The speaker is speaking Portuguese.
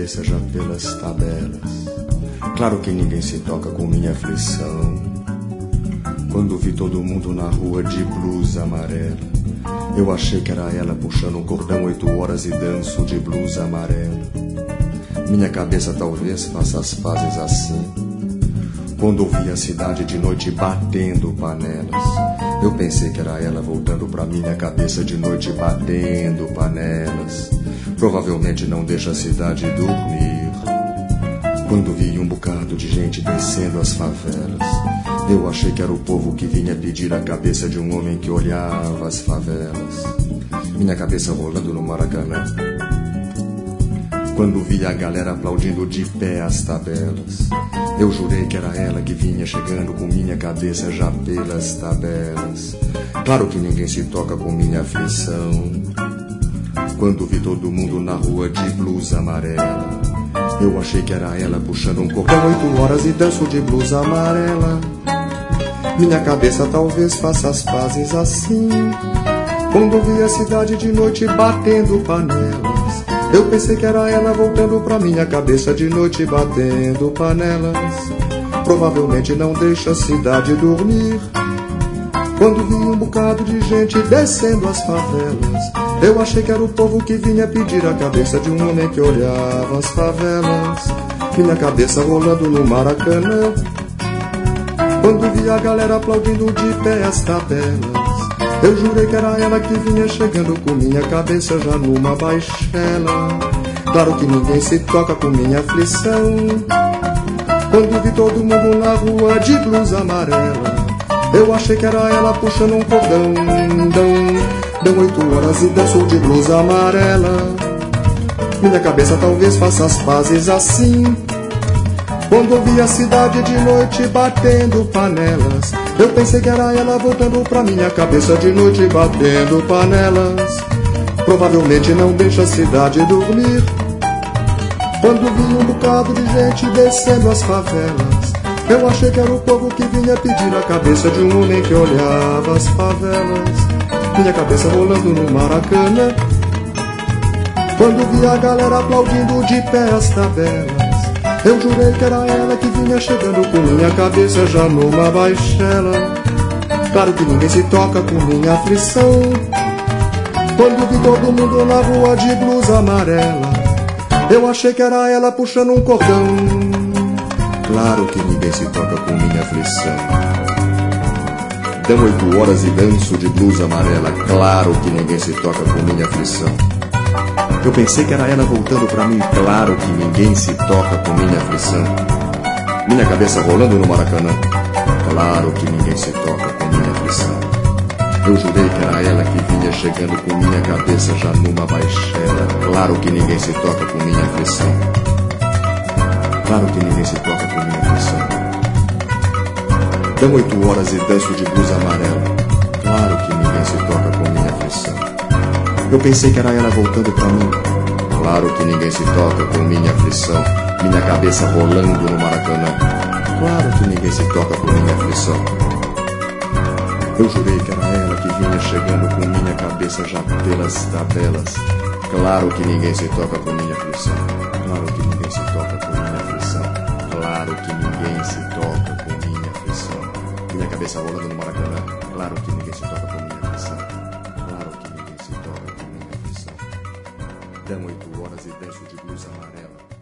cabeça já pelas tabelas. Claro que ninguém se toca com minha aflição. Quando vi todo mundo na rua de blusa amarela, eu achei que era ela puxando um cordão 8 horas e danço de blusa amarela. Minha cabeça talvez faça as pazes assim. Quando ouvi a cidade de noite batendo panelas, eu pensei que era ela voltando pra minha cabeça de noite batendo panelas. Provavelmente não deixa a cidade dormir. Quando vi um bocado de gente descendo as favelas, eu achei que era o povo que vinha pedir a cabeça de um homem que olhava as favelas. Minha cabeça rolando no Maracanã. Quando vi a galera aplaudindo de pé as tabelas, eu jurei que era ela que vinha chegando com minha cabeça já pelas tabelas. Claro que ninguém se toca com minha aflição. Quando vi todo mundo na rua de blusa amarela, eu achei que era ela puxando um cordão 8 horas e danço de blusa amarela. Minha cabeça talvez faça as pazes assim. Quando vi a cidade de noite batendo panelas, eu pensei que era ela voltando pra minha cabeça de noite batendo panelas. Provavelmente não deixa a cidade dormir. Quando vi um bocado de gente descendo as favelas, eu achei que era o povo que vinha pedir a cabeça de um homem que olhava as favelas. Minha cabeça rolando no Maracanã. Quando vi a galera aplaudindo de pé as tabelas, eu jurei que era ela que vinha chegando com minha cabeça já numa baixela. Claro que ninguém se toca com minha aflição. Quando vi todo mundo na rua de blusa amarela, eu achei que era ela puxando um cordão. Dão 8 horas e danço de blusa amarela. Minha cabeça talvez faça as pazes assim. Quando vi a cidade de noite batendo panelas, eu pensei que era ela voltando pra minha cabeça de noite batendo panelas. Provavelmente não deixa a cidade dormir. Quando vi um bocado de gente descendo as favelas, eu achei que era o povo que vinha pedir a cabeça de um homem que olhava as favelas. Minha cabeça rolando no Maracanã. Quando vi a galera aplaudindo de pé as tabelas, eu jurei que era ela que vinha chegando com minha cabeça já numa baixela. Claro que ninguém se toca com minha aflição. Quando vi todo mundo na rua de blusa amarela, eu achei que era ela puxando um cordão. Claro que ninguém se toca com minha aflição. Dão 8 horas e danço de blusa amarela. Claro que ninguém se toca com minha aflição. Eu pensei que era ela voltando pra mim. Claro que ninguém se toca com minha aflição. Minha cabeça rolando no Maracanã. Claro que ninguém se toca com minha aflição. Eu jurei que era ela que vinha chegando com minha cabeça já numa baixela. Claro que ninguém se toca com minha aflição. Claro que ninguém se toca com minha aflição. Dão 8 horas e danço de blusa amarela. Claro que ninguém se toca com minha aflição. Eu pensei que era ela voltando pra mim. Claro que ninguém se toca com minha aflição. Minha cabeça rolando no Maracanã. Claro que ninguém se toca com minha aflição. Eu jurei que era ela que vinha chegando com minha cabeça já pelas tabelas. Claro que ninguém se toca com minha aflição. Claro que ninguém se toca com minha aflição. Claro que ninguém se toca com minha aflição. Minha cabeça rolando no Maracanã. Claro que ninguém se toca com minha aflição. Claro que ninguém se toca com minha aflição. Dão 8 horas e danço de blusa amarela.